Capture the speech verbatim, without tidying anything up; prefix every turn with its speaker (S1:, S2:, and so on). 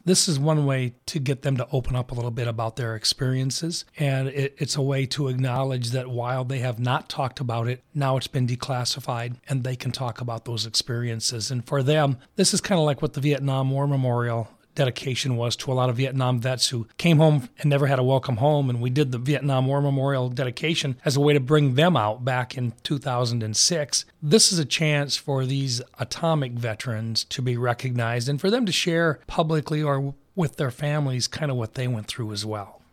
S1: this is one way to get them to open up a little bit about their experiences. And it, it's a way to acknowledge that while they have not talked about it, now it's been declassified and they can talk about those experiences. And for them, this is kind of like what the Vietnam War Memorial dedication was to a lot of Vietnam vets who came home and never had a welcome home. And we did the Vietnam War Memorial dedication as a way to bring them out back in two thousand six. This is a chance for these atomic veterans to be recognized and for them to share publicly or with their families kind of what they went through as well.